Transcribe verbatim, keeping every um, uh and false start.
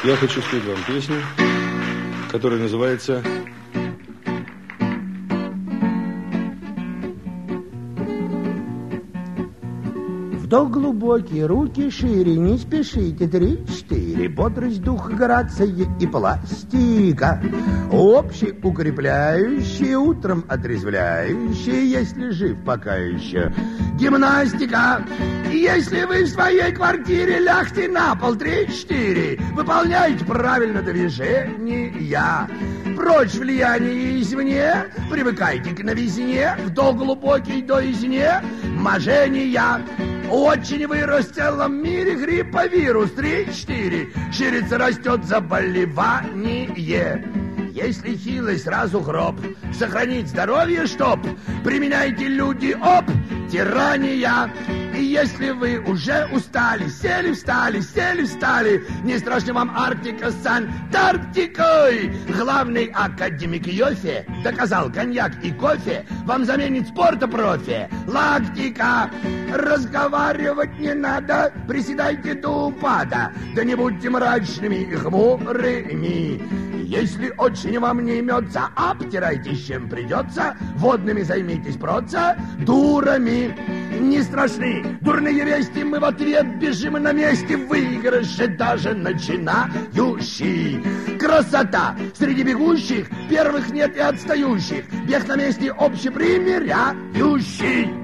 Я хочу спеть вам песню, которая называется Вдох глубокий, руки шире, не спешите, три-четыре. Бодрость, дух, грация и пластика. Общий укрепляющий, утром отрезвляющий, если жив пока еще. Гимнастика. Если вы в своей квартире лягте на пол, три-четыре. Выполняйте правильно движения. Прочь влияние извне, привыкайте к новизне. Вдох глубокий до изне, мажения. Очень вырос в целом мире грипповирус, три-четыре. Ширится, растет заболевание. Если хилый, сразу гроб. Сохранить здоровье, чтоб. Применяйте, люди, оп, тирания. И если вы уже устали, сели, встали, сели, встали, не страшно вам Арктика с Антарктикой. Главный академик Йофе доказал, коньяк и кофе вам заменит спорта профи. Лактика. Разговаривать не надо, приседайте до упада. Да не будьте мрачными и хмурыми. Если очень вам не имется, обтирайтесь, чем придется. Водными займитесь процедурами. Не страшны дурные вести, мы в ответ бежим на месте. Выигрыши даже начинающий. Красота! Среди бегущих первых нет и отстающих. Бег на месте общепримиряющий.